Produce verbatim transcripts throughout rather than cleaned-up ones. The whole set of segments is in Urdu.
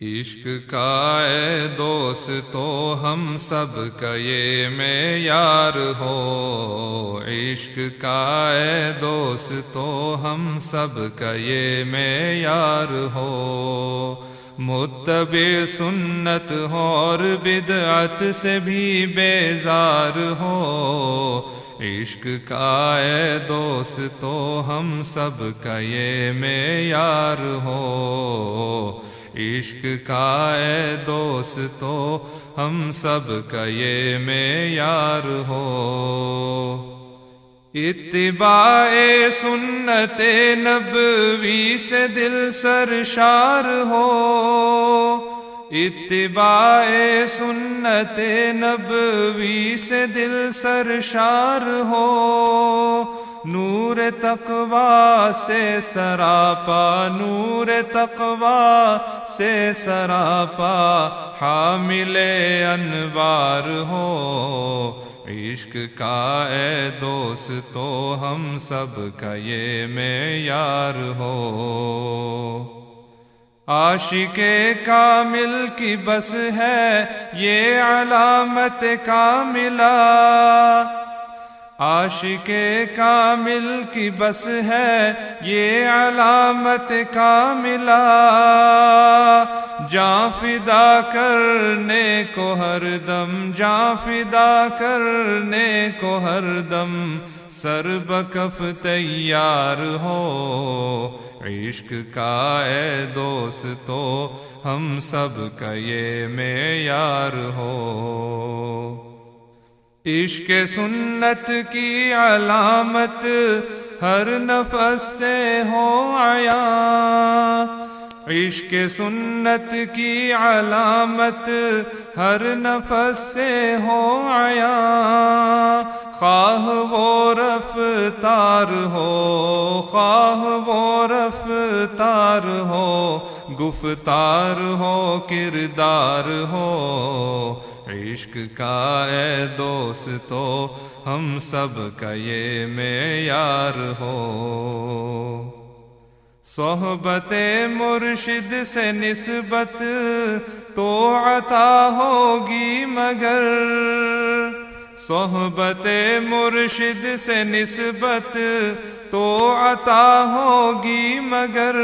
عشق کا اے دوستو ہم سب کا یہ معیار ہو، عشق کا اے دوستو ہم سب کا یہ معیار ہو، متبع سنت ہو اور بدعت سے بھی بیزار ہو، عشق کا اے دوستو ہم سب کا یہ معیار ہو، عشق کا اے دوستو ہم سب کا یہ معیار ہو، اتباع سنت نبوی سے دل سرشار ہو، اتباع سنت نبوی سے دل سرشار ہو، نور تقوی سے سراپا، نور تقوی سے سراپا حامل انوار ہو، عشق کا اے دوستو ہم سب کا یہ معیار ہو، عاشق کامل کی بس ہے یہ علامت کاملہ، عاشق کامل کی بس ہے یہ علامت کاملہ، جاں فدا کرنے کو ہر دم، جاں فدا کرنے کو ہر دم سر بکف تیار ہو، عشق کا اے دوستو ہم سب کا یہ معیار ہو، عشق سنت کی علامت ہر نفس سے ہو عیاں، عشق سنت کی علامت ہر نفس سے ہو عیاں، خواہ وہ رفتار ہو، خواہ وہ رفتار ہو، گفتار ہو کردار ہو، عشق کا اے دوستو ہم سب کا یہ معیار ہو، صحبت مرشد سے نسبت تو عطا ہوگی مگر، صحبت مرشد سے نسبت تو عطا ہوگی مگر،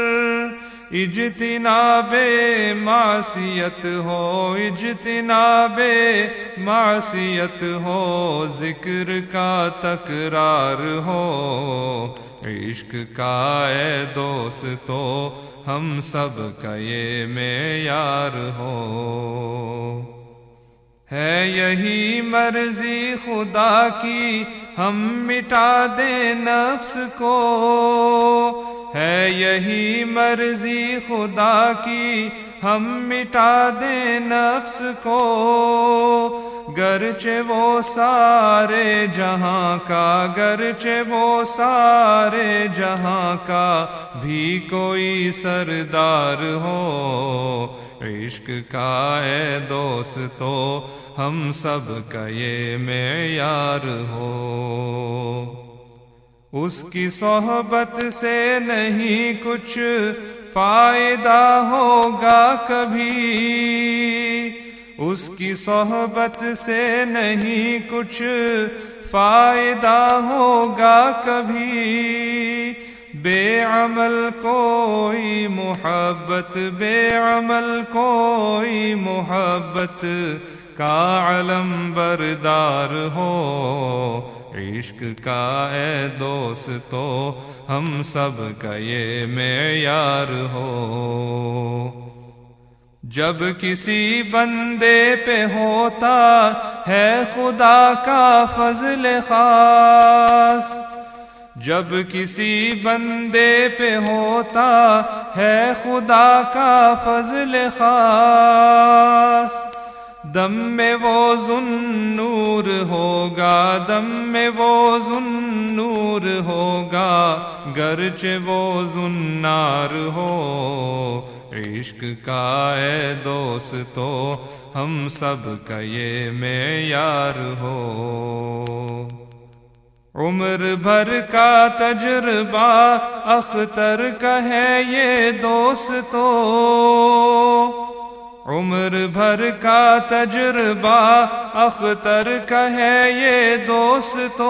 اجتناب معصیت ہو، اجتناب معصیت ہو، ذکر کا تکرار ہو، عشق کا اے دوستو ہم سب کا یہ معیار ہو، ہے یہی مرضی خدا کی ہم مٹا دیں نفس کو، ہے یہی مرضی خدا کی ہم مٹا دیں نفس کو، گرچہ وہ سارے جہاں کا، گرچہ وہ سارے جہاں کا بھی کوئی سردار ہو، عشق کا اے دوستو ہم سب کا یہ معیار ہو، اس کی صحبت سے نہیں کچھ فائدہ ہوگا کبھی، اس کی صحبت سے نہیں کچھ فائدہ ہوگا کبھی، بے عمل کوئی محبت، بے عمل کوئی محبت کا علم بردار ہو، عشق کا اے دوستو ہم سب کا یہ معیار ہو، جب کسی بندے پہ ہوتا ہے خدا کا فضل خاص، جب کسی بندے پہ ہوتا ہے خدا کا فضل خاص، دم میں وہ ذوالنور ہوگا، دم میں وہ ذوالنور ہوگا، گرچہ وہ ذوالنار ہو، عشق کا اے دوستو ہم سب کا یہ معیار ہو، عمر بھر کا تجربہ اختر کا ہے یہ دوستو، عمر بھر کا تجربہ اختر کا ہے یہ دوستو،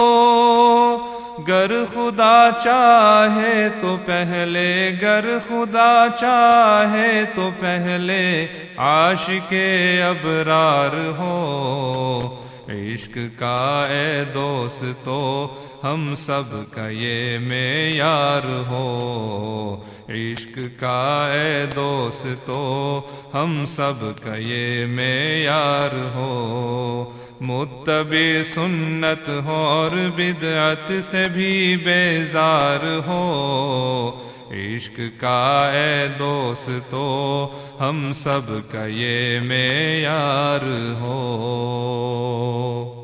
گر خدا چاہے تو پہلے گر خدا چاہے تو پہلے عاشق ابرار ہو، عشق کا اے دوستو ہم سب کا یہ معیار ہو، عشق کا اے دوستو ہم سب کا یہ معیار ہو، متبع سنت ہو اور بدعت سے بھی بیزار ہو، عشق کا اے دوستو ہم سب کا یہ معیار ہو۔